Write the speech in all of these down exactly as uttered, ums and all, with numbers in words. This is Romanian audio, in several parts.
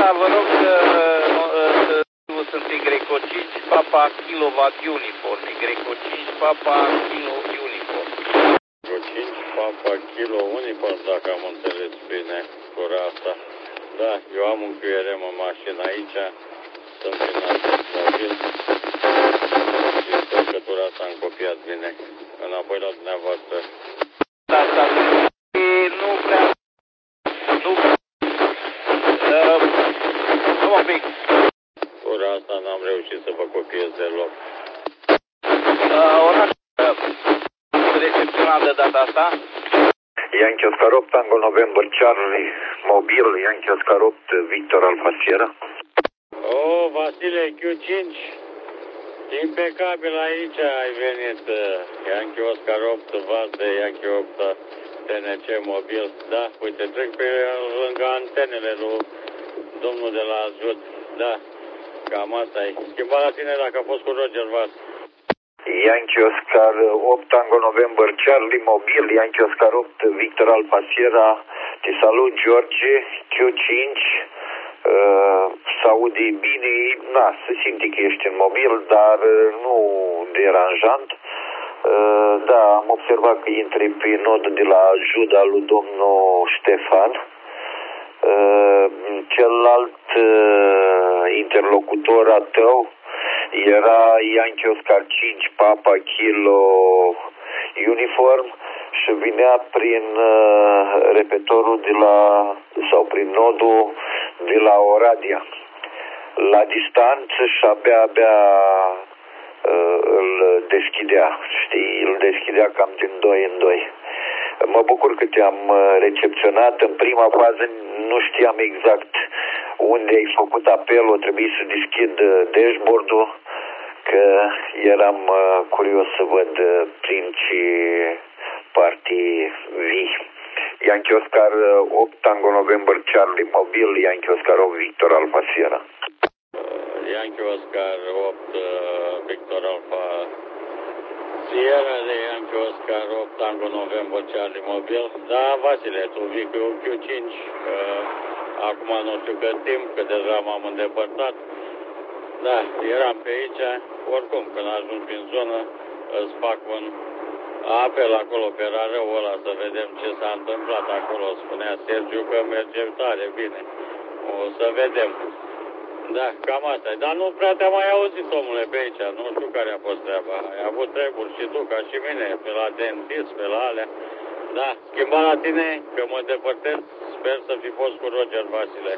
Da, vă rog să, să sunt Y cinci Papa Kilowatt Uniform. Y cinci Papa Kilo Uniform. Y cinci Papa Kilo Uniform, dacă am înțeles bine ora asta. Da, eu am un Q R M în mașină aici. Sunt prin acest mobil. Și sper că tura asta am copiat bine. Înapoi la dumneavoastră. Da, da, nu prea... Nu... Uh, nu un pic. Ora asta n-am reușit să vă copiez deloc. Uh, oraș... Uh, recepționat de data asta? Yankee Oscar opt, Tango November Charlie, mobil, Yankee Oscar opt, Victor Alfa Sierra. Oh, Vasile, Q cinci. Impecabil aici ai venit. Yankee Oscar opt, vas de Yankee opt, T N C mobil. Da, uite, trec pe lângă antenele lui domnul de la Azut. Da, cam asta e. Schimba la tine dacă a fost cu Roger Vas. Yankee Oscar opt, Tango November Charlie, mobil, Yankee Oscar opt, Victor Alfa Sierra. Te salut, George, Q cinci. Uh, s-aude bine, na, se simte că ești în mobil, dar uh, nu deranjant. Uh, da, am observat că intri pe nodul de la ajuda lui domnul Ștefan. Uh, celălalt uh, interlocutor a tău era Yankee Oscar cinci Papa Kilo Uniform și vinea prin uh, repetorul de la, sau prin nodul de la Oradea. La distanță și abia, abia uh, îl deschidea, știi, îl deschidea cam din doi în doi. Mă bucur că te-am recepționat. În prima fază nu știam exact unde ai făcut apelul, trebuie să deschid dashboard-ul, că eram curios să văd prin ce partii vii. Yankee Oscar opt, Tango November Charlie mobil, Yankee Oscar opt, Victor Alfa Sierra. Yankee Oscar opt, Victor Alfa Sierra de Yankee Oscar opt, Tango November Charlie mobil. Da, Vasile, tu vii cu Q cinci. Uh, acum nu știu cât timp, că deja m-am îndepărtat. Da, eram pe aici. Oricum, când ajung prin zonă, îți fac un apel acolo pe rarăul ăla să vedem ce s-a întâmplat acolo. Spunea Sergiu că merge tare bine. O să vedem. Da, cam asta e. Dar nu prea te-am mai auzit, omule, pe aici. Nu știu care a fost treaba. Ai avut treburi și tu, ca și mine, pe la dentist, pe la alea. Da, schimba la tine, că mă depărtez. Sper să fi fost cu Roger Vasile.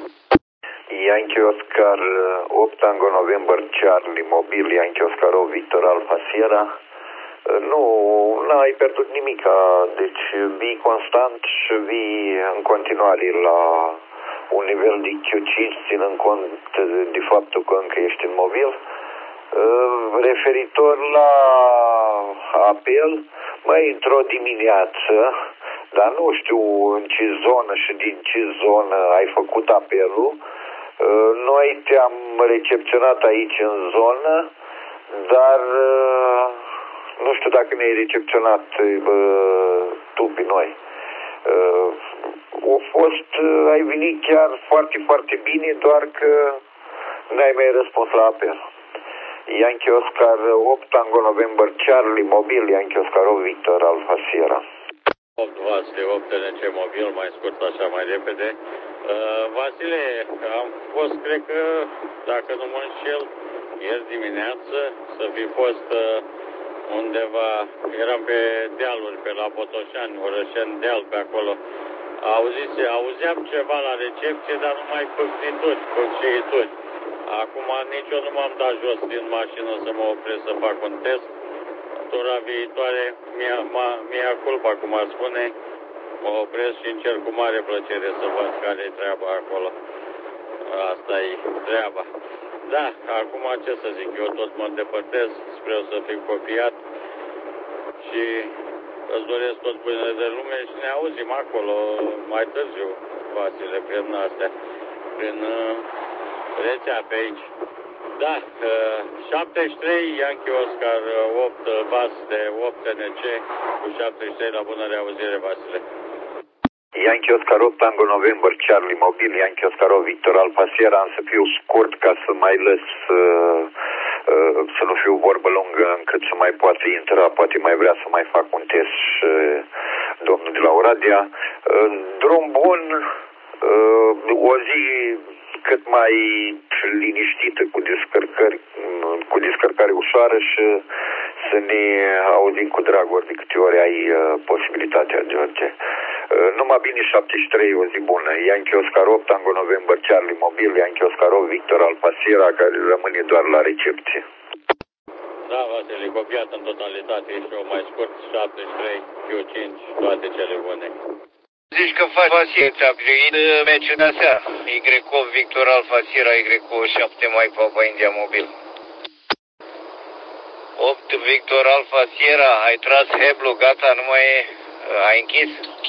Yankee Oscar opt, Tango November Charlie, mobil, Yankee Oscar opt, Victor Alfa Sierra. Nu, n-ai pierdut nimica. Deci vii constant și vii în continuare la un nivel de Q cinci, ținând cont de faptul că încă ești în mobil. Referitor la apel, mai într-o dimineață, dar nu știu în ce zonă și din ce zonă ai făcut apelul, noi te-am recepționat aici în zonă, dar nu știu dacă ne-ai recepționat tu pe noi. A fost, ai venit chiar foarte, foarte bine, doar că n-ai mai răspuns la apel. Yankee Oscar opt, Tango November Charlie, mobil, Yankee Oscar opt, Victor Alfa Sierra. opt Vasile, opt T N C mobil, mai scurt așa, mai repede. Uh, Vasile, am fost, cred că, dacă nu mă înșel, ieri dimineață, să fi fost uh, undeva, eram pe dealuri, pe la Botoșani, Orășen deal pe acolo. Auzise, auzeam ceva la recepție, dar numai pâcnituri, pâcșiituri. Acum nici eu nu m-am dat jos din mașină să mă opresc să fac un test. Tura viitoare, mia, ma, mia culpa, cum ar spune, mă opresc și încerc cu mare plăcere să văd care-i treaba acolo. Asta e treaba. Da, acum ce să zic, eu tot mă îndepărtez, sper să fiu copiat și îți doresc tot bunele de lume și ne auzim acolo mai târziu, Vasile, prin astea, prin uh, rețea pe aici. Da, uh, șaptezeci și trei, Yankee Oscar opt, Vas de opt T N C, cu șaptezeci și trei la bună reauzire, Vasile. Yankee Oscar opt Tango November Charlie Mobil, Yankee Oscar opt Victor Alfa Sierra. Am să fiu scurt ca să mai lăs uh, uh, să nu fiu vorbă lungă încât să mai poată intra, poate mai vrea să mai fac un test uh, domnul de la Oradea. Uh, drum bun, uh, o zi cât mai liniștită, cu descărcări, cu descărcare ușoară și să ne auzim cu drag ori de câte ori ai uh, posibilitatea, George. Uh, numai bine, șaptezeci și trei, o zi bună. Yankee Oscar opt Tango November Charlie Mobil, Yankee Oscar opt Victor Alfa Sierra, care rămâne doar la recepție. Da, Vasile, copiat în totalitate, și o mai scurt, șaptezeci și trei, Q cinci, toate cele bune. Zici că faci Vasile, ți-a grăit meciul de aseară. Y opt Victor Alfa Sierra, Y șapte mai Papa India Mobil. opt Victor Alfa Sierra, ai tras heblu, gata, nu mai e, ai închis?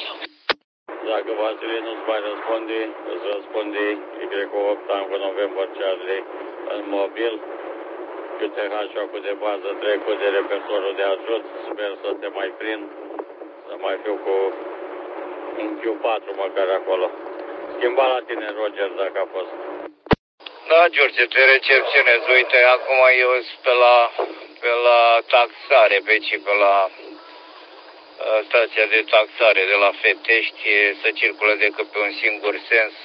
Dacă Vasile nu-ți mai răspunde, îți răspunde Y opt Tango November Charlie în mobil. Q T H-ul de bază trecut de repertorul de ajut, sper să te mai prind, să mai fiu cu un Q patru măcar acolo. Schimba la tine, Roger, dacă a fost. Da, George, te recepționez. Uite, acum eu sunt pe la, pe la taxare, pe ci pe la uh, stația de taxare de la Fetești, să circulă decât pe un singur sens.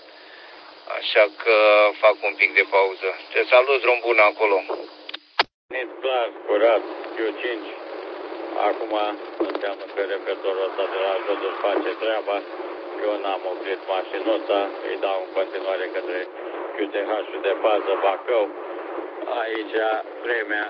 Așa că fac un pic de pauză. Te salut, drum bun acolo. Net clar, curat, Q cinci. Acum înseamnă că repertorul ăsta de la ajut își face treaba. Eu n-am oprit mașinuța, îi dau în continuare către Q T H-ul de bază Bacău. Aici vremea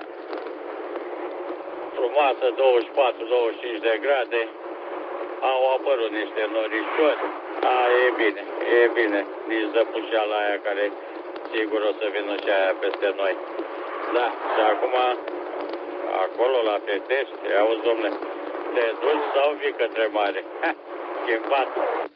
frumoasă, douăzeci și patru douăzeci și cinci de grade. Au apărut niște norișori. A, e bine, e bine. Nici zăpușeala aia care sigur o să vină și aia peste noi. Da, și acum acolo la Fetești, auzi, dom'le, te duci sau vii către mare? Ha, schimbat.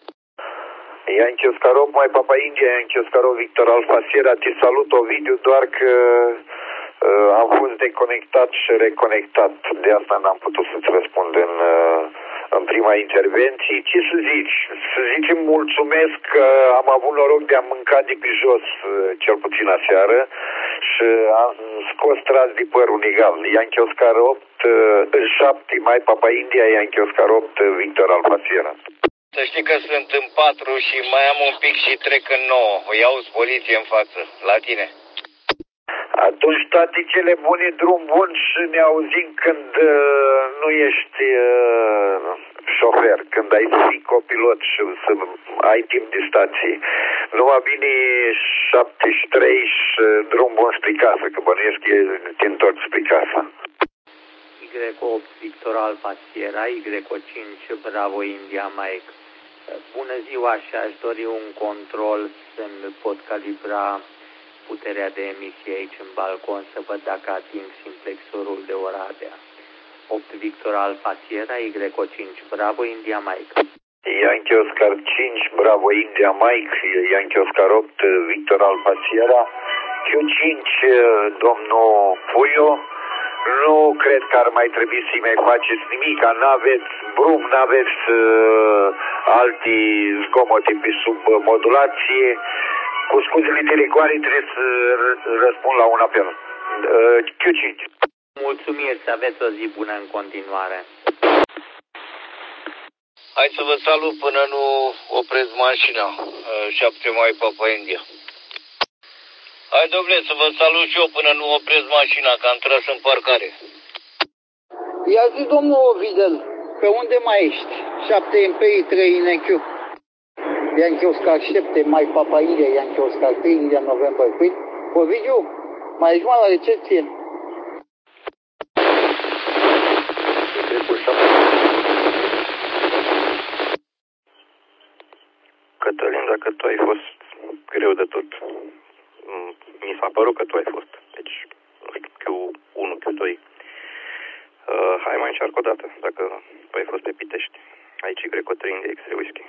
Yankee Oscar opt mai Papa India, Yankee Oscar opt Victor Alfa Sierra, te salut, Ovidiu, doar că uh, am fost deconectat și reconectat. De asta n-am putut să-ți răspund în, uh, în prima intervenție. Ce să zici? Să zicem mulțumesc că am avut noroc de a mânca de pe jos, uh, cel puțin aseară, și am scos tras de păr un egal. Yankee Oscar opt, uh, șapte mai Papa India, Yankee Oscar opt Victor Alfa Sierra. Să știi că sunt în patru și mai am un pic și trec în nouă. O iau poliție în față, la tine. Atunci toate cele bune, drum bun și ne auzim când uh, nu ești uh, șofer, când ai să fii copilot și să ai timp de stație. Numai bine șaptezeci și trei și drum bun spre casă, că bănuiesc că te întorci spre casă. Y opt Victor Alfa Sierra, Y cinci Bravo India Mike. Bună ziua, și aș dori un control să-mi pot calibra puterea de emisie aici în balcon, să văd dacă ating simplexorul de Oradea. opt Victor Alfa Sierra, Y cinci Bravo India Mike. Yankee Oscar cinci Bravo India Mike, Yankee Oscar opt Victor Alfa Sierra, Q cinci domnul Puio. Nu cred că ar mai trebui să-i mai faceți nimic, n-aveți brum, n-aveți uh, alte zgomote pe sub modulație. Cu scuzele de rigoare trebuie să răspund la un apel. Uh, Q cinci. Mulțumiri, să aveți o zi bună în continuare. Hai să vă salut până nu opresc mașina. Uh, șapte mai Papa India. Hai, domnule, să vă salut și eu până nu opresc mașina, că am tras în parcare. Ia zi, domnul Ovidel, pe unde mai ești? șapte M P I, trei N Q. Yankee Oscar șapte, mai Papa India, Yankee Oscar trei, India November Queen. Ovidiu, mai ești mai la recepție? Cătălin, dacă tu ai fost greu de tot, mi s-a părut că tu ai fost. Deci, nu știu, Q unu, Q doi. Uh, hai mai încearcă o dată, dacă tu ai fost pe Pitești. Aici Y trei India X-ray Whisky.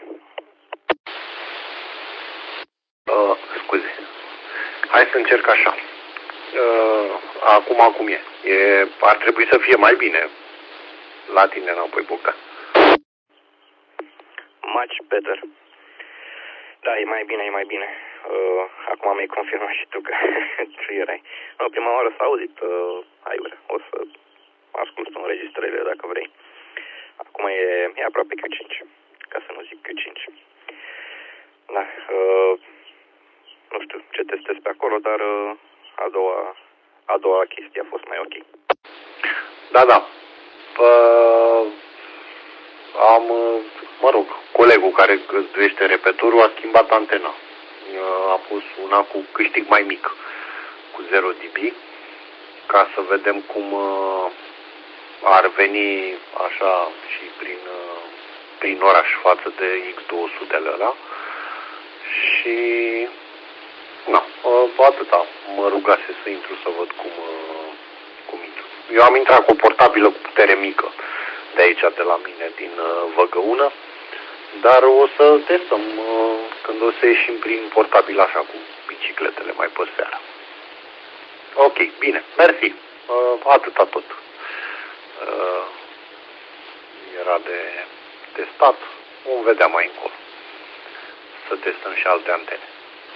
Uh, scuze. Hai să încerc așa. Uh, acum, acum e. e. Ar trebui să fie mai bine. La tine înapoi, Bogdan. much better. Da, e mai bine, e mai bine. Uh, acum mi-ai confirmat și tu că tu erai. No, prima oară s-a auzit uh, aiurea. O să ascult înregistrările dacă vrei. Acum e, e aproape Q cinci, ca să nu zic Q cinci. Da, uh, nu știu ce testez pe acolo, dar uh, a doua, a doua chestie a fost mai ok. Da, da. Uh, am, mă rog, colegul care găzduiește repetorul a schimbat antena. Uh, a pus una cu câștig mai mic, cu zero dB, ca să vedem cum uh, ar veni așa și prin, uh, prin oraș față de X două sute-le ăla. Și na, uh, atâta. Mă rugase să intru să văd cum, uh, cum intru. Eu am intrat cu o portabilă cu putere mică de aici, de la mine, din uh, Văgăună, dar o să testăm uh, când o să ieșim prin portabil așa cu bicicletele mai pe seara. Ok, bine, mersi. Uh, atâta tot. Uh, era de testat. Vom vedea mai încolo. Să testăm și alte antene.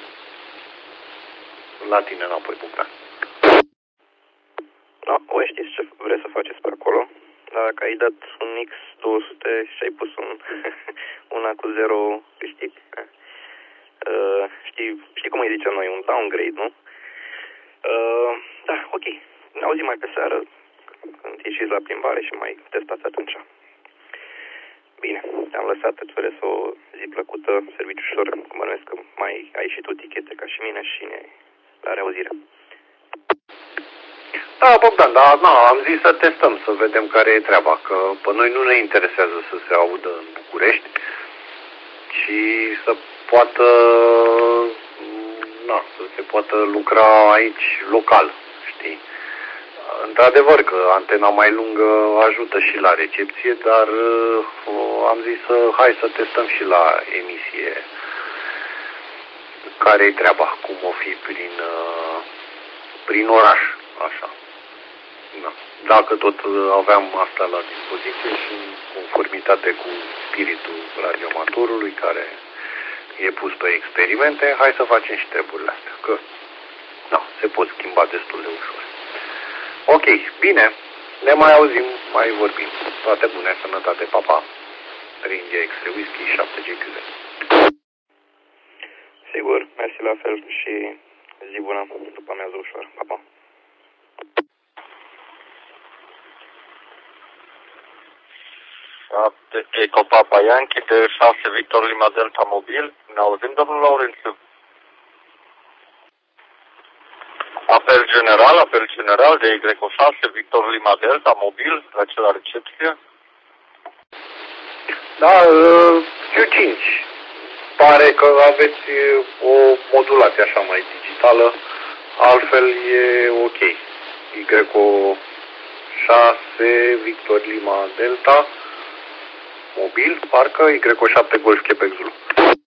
La tine înapoi, Bogdan. Da, voi știți ce vreți să faceți pe acolo. Dar dacă ai dat un X două sute și ai pus un, una cu zero câștig, uh, știi, știi cum îi zicem noi, un downgrade, nu? Uh, da, ok. Ne auzim mai pe seară, când ieșiți la plimbare și mai testați atunci. Bine, te-am lăsat, îți doresc o zi plăcută, serviciu ușor, cum bănuiesc că mai ai și tu tichete ca și mine și ne la reauzire. Da, Bogdan, da, na, am zis să testăm, să vedem care e treaba, că pe noi nu ne interesează să se audă în București, ci să poată, na, să se poată lucra aici local, știi? Într-adevăr că antena mai lungă ajută și la recepție, dar uh, am zis să hai să testăm și la emisie care-i treaba, cum o fi prin, uh, prin oraș, așa. Da. Dacă tot aveam asta la dispoziție și în conformitate cu spiritul radioamatorului care e pus pe experimente, hai să facem și treburile astea, că da, se pot schimba destul de ușor. Ok, bine, ne mai auzim, mai vorbim. Toate bune, sănătate, papa. India X-Ray Whisky șapte G Q Z. Sigur, mersi la fel și zi bună, după amiază ușor. Pa, pa. Eco Papa Yankee de șase Victor Lima Delta Mobil. Ne auzim, domnul Laurențiu? Apel general, apel general de Y șase Victor Lima Delta Mobil, la ce la recepție? Da, Q cinci. Pare că aveți o modulație așa mai digitală, altfel e ok. Y șase Victor Lima Delta Mobil, parcă Y șapte Golf Quebec Zulu.